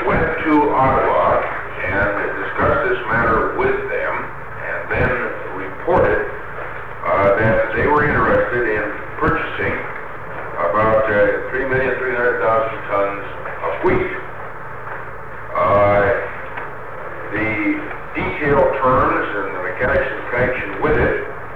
went to Ottawa and discussed this matter with them, and then reported that they were interested in purchasing about 3,300,000 tons of wheat. The detailed terms and the mechanics in connection with it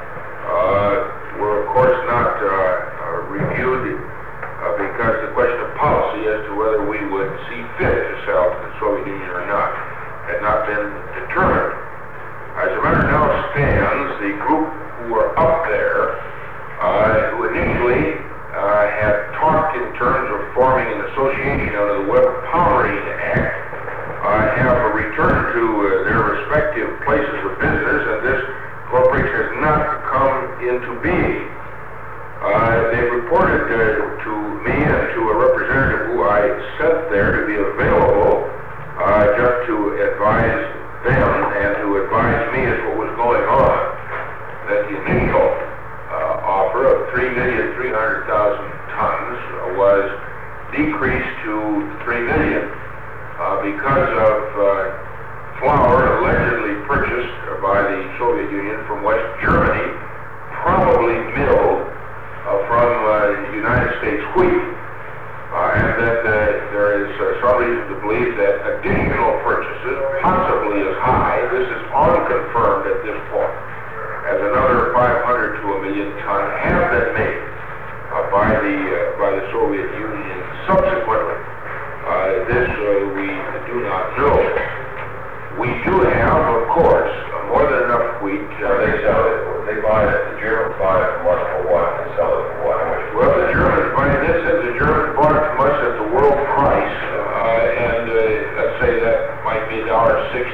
were, of course, not reviewed because the question of policy as to whether we would see fit to sell to the Soviet Union or not had not been determined. As the matter now stands, the group who were up there, who initially had talked in terms of forming an association under the Web Powering Act, have returned to their respective places of business, and this corporation has not come into being. They reported to me and to a representative who I sent there to be available just to advise them and to advise me as what was going on, that the initial offer of 3,300,000 tons was decreased to 3 million because of flour allegedly purchased by the Soviet Union from West Germany, probably milled from United States wheat, and that there is some reason to believe that additional purchases, possibly as high, this is unconfirmed at this point, as another 500 to 1 million ton have been made by the Soviet Union subsequently. This we do not know. We do have, of course, more than enough wheat. They sell it. They buy it. The Germans buy it from us for what and sell it for what? How much? Well, the Germans buy this, and the Germans bought it from us at the world price, and let's say that might be $1.60,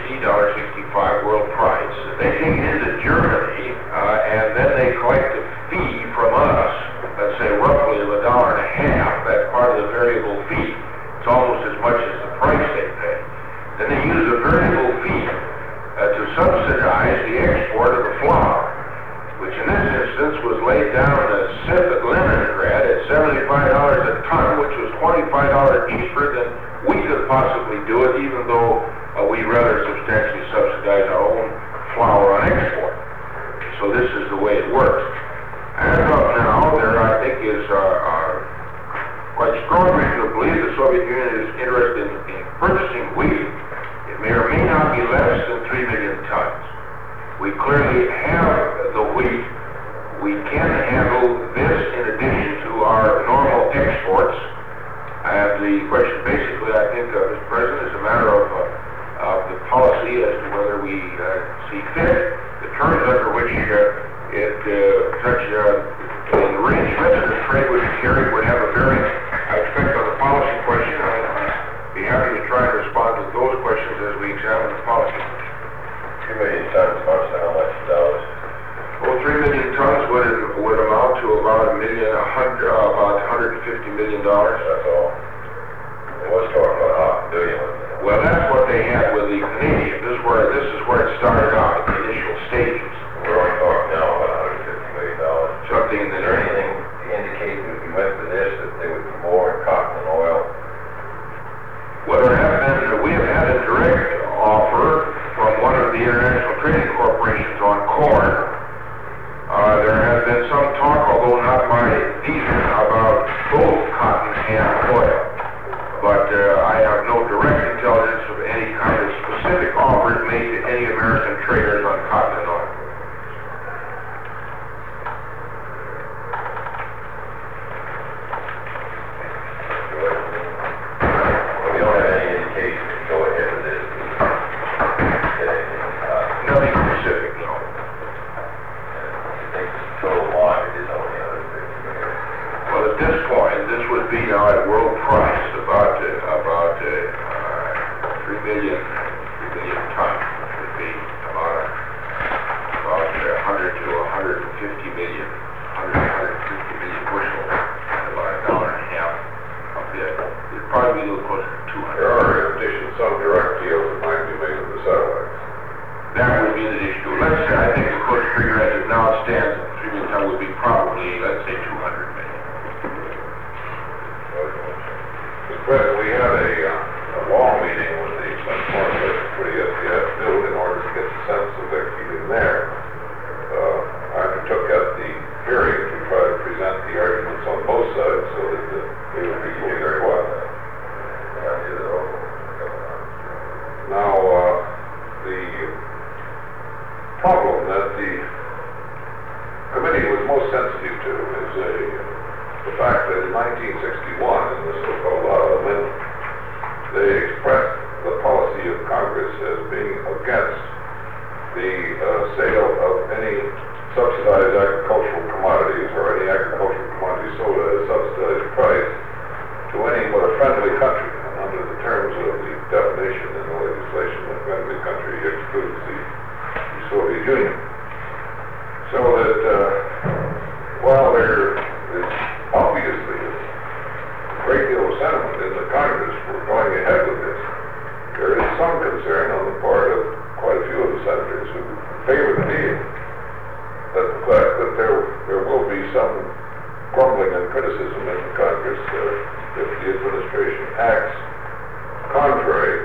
$1.65 world price. They take it into Germany, and then they collect a fee from us, let's say roughly $1.50. That's part of the variable fee. It's almost as much as the price they pay. Then they use a variable fee to subsidize the export of the flour, which in this instance was laid down as SIP at Leningrad at $75 a ton, which was $25 cheaper than we could possibly do it, even though we rather substantially subsidize our own flour on export. So this is the way it works. As of now, there I think is quite strong reason to believe the Soviet Union is interested in purchasing wheat. It may or may not be less than 3 million tons. We clearly have the wheat. We can handle this in addition to our normal exports. And the question basically, I think, Mr. President, is a matter of the policy as to whether we see fit the terms under which such an arrangement and the trade would be carried would have a bearing, I expect, on the policy question. I'd be happy to try and respond to those questions as we examine the policy. 2 million tons, how much dollars? Well, 3 million tons would amount to about $150 million. That's all. It was talking about $500 million. Well, that's what they had with the Canadians. This is where it started out, the initial stages. We're only talking now about $150 million. Something Is there anything to indicate that if we went for this, that there would be more in cotton and oil? Well, we have had a direct offer from one of the international trading corporations on corn. There has been some talk, although not by decent, about both cotton and oil. But I have no direct intelligence of any kind of specific offers made to any American trader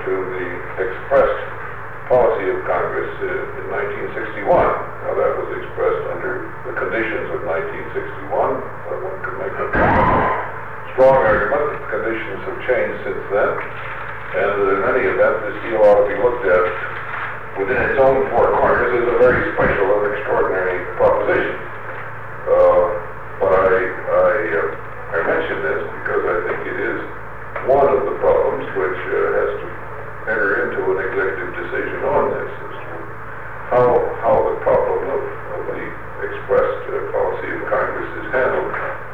to the expressed policy of Congress in 1961. Now, that was expressed under the conditions of 1961. One could make a strong argument that conditions have changed since then, and that in any event, this deal ought to be looked at within its own four corners as a very special and extraordinary proposition. But I mention this because I think it is one of the problems which has to enter into an executive decision on this, as to how the problem of the expressed policy of Congress is handled.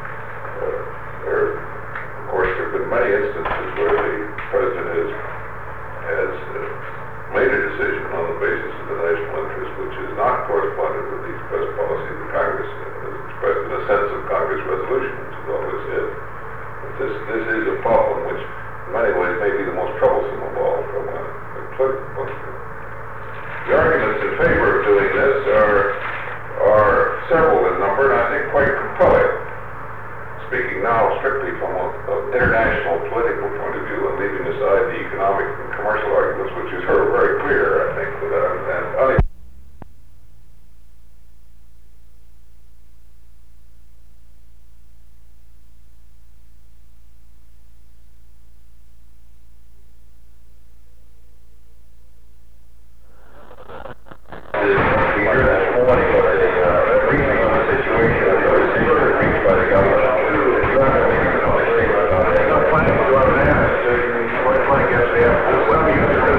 Of course, there have been many instances where the President has made a decision on the basis of the national interest which is not corresponded with the expressed policy of the Congress, as expressed in a sense of Congress resolution, which is all this is. But this is a problem which in many ways may be the most troublesome of all from a political point of view. The arguments in favor of doing this are several in number, and I think quite compelling. Speaking now strictly from an international political point of view and leaving aside the economic and commercial arguments, which is very clear, I think, that Well,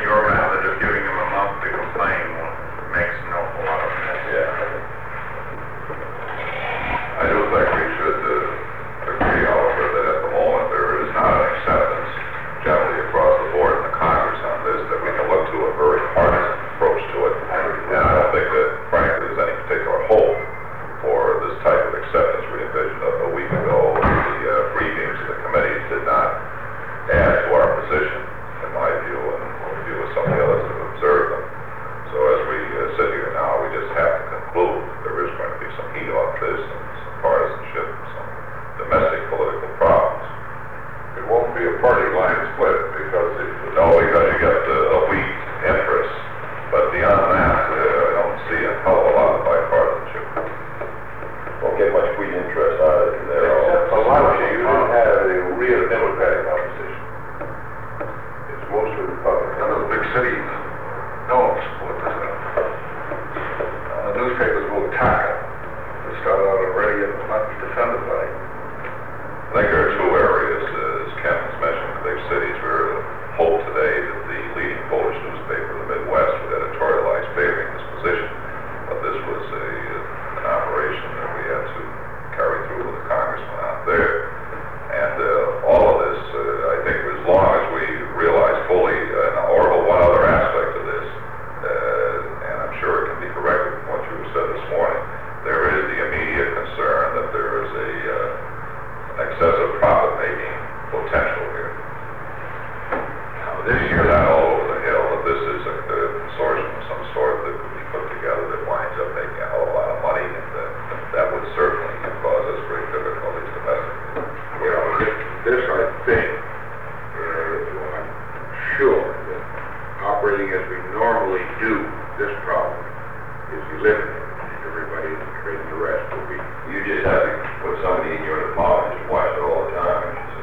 your method of giving them a month to complain makes an awful lot of sense. Yeah. I do think we should agree, Oliver, that at the moment there is not an acceptance generally across the board in the Congress on this, that we can look to a very partisan approach to it. And I don't think that, frankly, there's any particular hope for this type of acceptance we envisioned a week ago. The briefings of the committees did not add to our position, in my view, and the view of some of the others that have observed them. So as we sit here now, we just have to conclude that there is going to be some heat off this, and some partisanship, some domestic political problems. It won't be a party line split because No, because you got a weak interest, but beyond that, I don't see a hell of a lot of bipartisanship. Won't get much weak interest out of it in there. except for Lausche, you don't have a real Democratic opposition. It's mostly Republican. None of the big cities don't support this stuff. The newspapers will attack it. They start out already and will not be defended by it. I think there are two areas, as Ken has mentioned, the big cities, where hope today that the leading Polish newspaper in the Midwest would editorialize favoring this position, but this was an operation that we had to carry through with the congressman out there. And all of this, I think, as long as we realize fully, or one other aspect of this, and I'm sure it can be corrected from what you said this morning, there is the immediate concern that there is excessive profit-making potential here. Now, this year, not all over the hill, that this is a consortium of some sort that could be put together that winds up making a hell of a lot of money, and that would certainly cause us great difficulties domestically. Well, this I think, I'm sure that operating as we normally do, this problem is eliminated. Everybody in the trade and the rest will be. You just have to put somebody in your department and watch it all the time,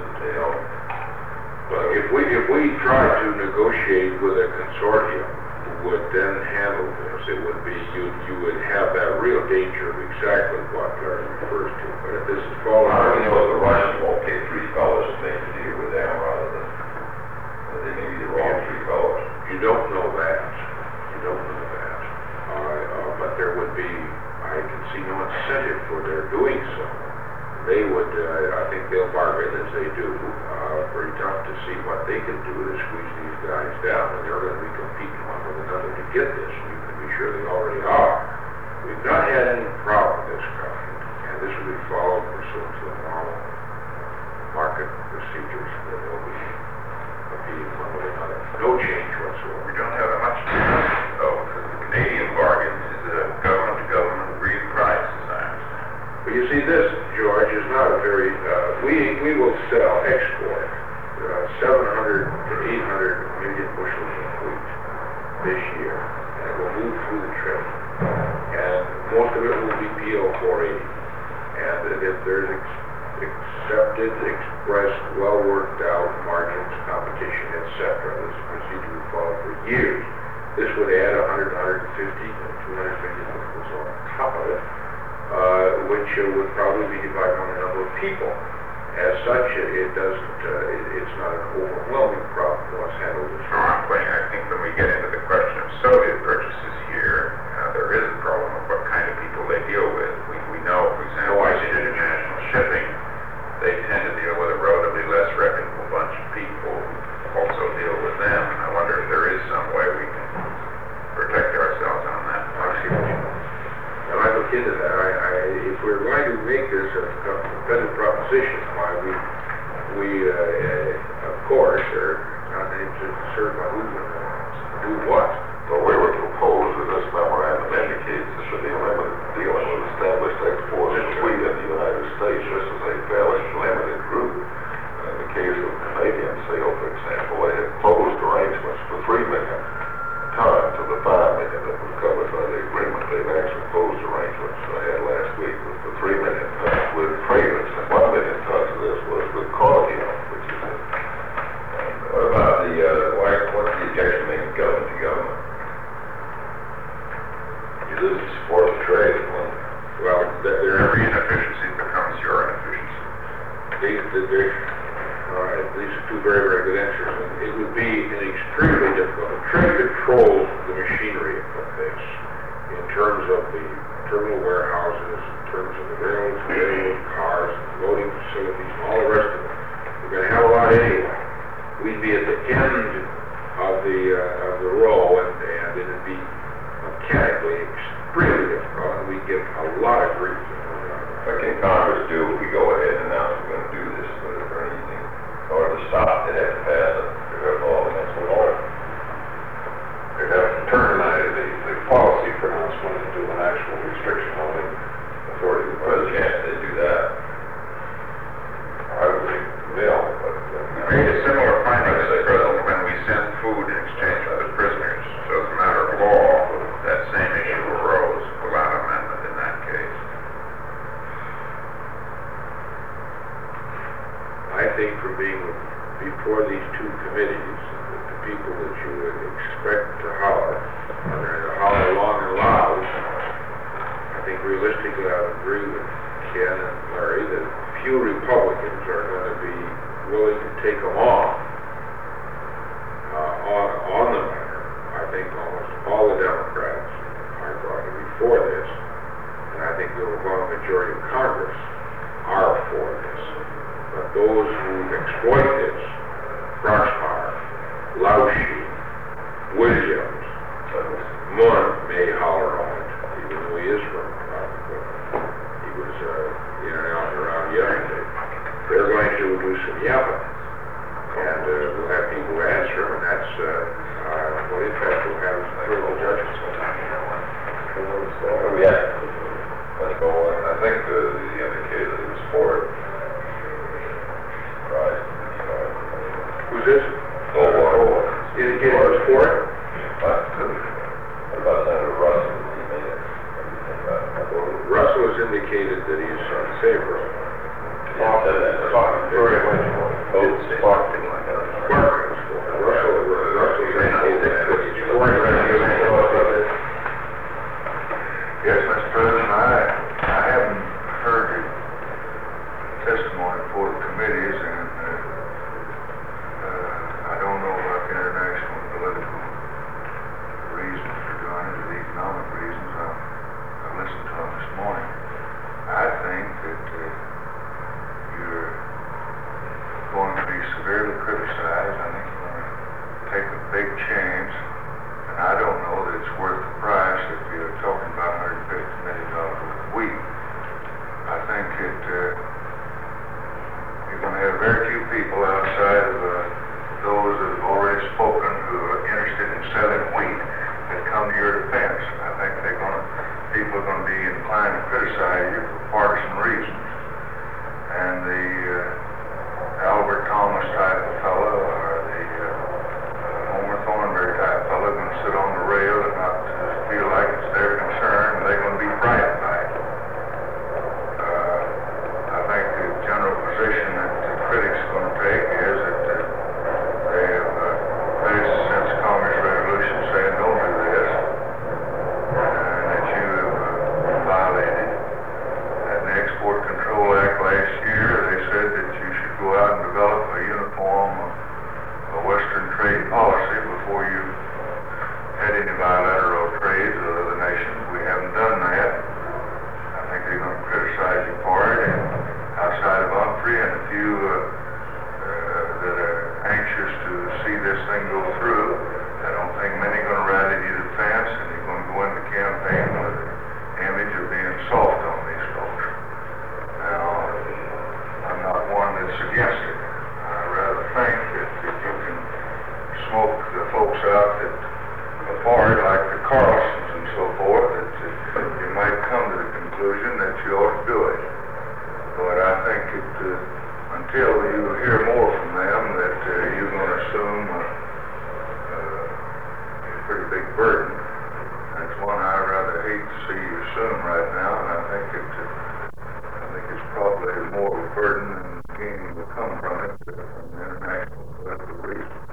But if we try to negotiate with a consortium who would then handle this, it would be, you would have that real danger of exactly what Larry refers to. But if this is falling. I don't know if the Russians won't pay $3 to make a deal with them rather than, they may be the wrong $3. You don't know that. You don't know that. But there would be, I can see no incentive for their doing so. They would, I think they'll bargain as they do. Very tough to see what they can do to squeeze these guys down, and they're going to be competing one with another to get this. You can be sure they already are. We've not had any problem of this kind, and this will be followed pursuant to the normal market procedures that will be competing one with another. No change whatsoever. We don't have that much to do, though, because the Canadian bargain is government-to-government agreed price, as I understand. But you see, this, George, is not a very, we will export 700 to 800 million bushels of wheat this year, and it will move through the trade. And most of it will be PO 480. And if there's accepted, expressed, well-worked out margins, competition, etc., this procedure will follow for years. This would add 100, 150, and 200 million bushels on top of it. Which would probably be divided on a number of people. As such, it doesn't, it's not an overwhelming problem once handled this way. I think when we get into the question of Soviet purchases here, there is a problem of what kind of people they deal with. We know, for example, in international shipping, they tend to deal with a relatively less reputable bunch of people who also deal with them. And I wonder if there is some way we can protect ourselves on that. And I look into that. If we're going to make this a competitive proposition, why we of course, are not concerned about who's going to control the machinery of this in terms of the terminal warehouses, in terms of the railroad cars, loading facilities, and all the rest of it. We're going to have a lot anyway. We'd be at the end of the row, and it'd be mechanically extremely difficult, and we'd get a lot of grief. What can Congress do if we go ahead and announce we're going to do this for anything? Or to stop, they'd have to pass a law against the law. They'd have to turn the policy pronouncement into an actual restriction on the authority of the Well, president. can't they do that? I would think they'll, but... We made a similar finding, Mr. President, when we sent food in exchange for the prisoners. So as a matter of law, that same issue arose without amendment in that case. I think from being before these two committees, the people that you would expect to holler, are going to holler long and loud. I think realistically I would agree with Ken and Larry that few Republicans are going to be willing to take them on the matter. I think almost all the Democrats are going to be for this, and I think the overwhelming majority of Congress are for this. But those who exploit this, Proxmire, Lauschy, Williams, Munn may holler on it, even though he is from he was in and out and around yesterday. They're going to do some yapping, and we'll have people answer them, and that's what impact will have as federal judges. Let's go on. I think he indicated he was for it. Right. Who's this? Indicated he was for it? What about Senator Russell? He made it. Well, Russell has indicated that he's in favor of it. Yes, Mr. President, I haven't heard the testimony before the committees, and I don't know about the international political reasons for doing it, or the economic reasons. I listened to them this morning. I think that you're going to be severely criticized. I think you're going to take a big chance, and I don't know that it's worth the price if you're talking about $150 million worth of wheat. I think that you're going to have very few people outside of those that have already spoken who are interested in selling wheat that come to your defense. I think people are going to be inclined to criticize you for partisan reasons. And the Albert Thomas type of fellow, or the Homer Thornberry type of fellow, are going to sit on the rail and not feel like it's their concern, and they're going to be frightened by it. I think the general position that the critics are going to take is that they have faced since the Communist Revolution saying don't do this, and that you have violated. And the Export Control Act last year, they said that you should go out and develop a uniform Western trade policy before you had any bilateral trades with other nations. We haven't done that. I think they're going to criticize you for it, and outside of Humphrey and a few that are anxious to see this thing go through, I don't think many are going to rally to your defense, and you're going to go into the campaign with an image of being soft on these folks. Now, I'm not one that's against it. I rather think that if you can smoke the folks out that apart, like the Carlsons and so forth, that you might come to the conclusion that you ought to do it. But I think that until you hear more from them, that you're going to assume a pretty big burden. That's one I'd rather hate to see you assume right now, and I think it's probably more of a burden than gaining will come from it from international political reasons.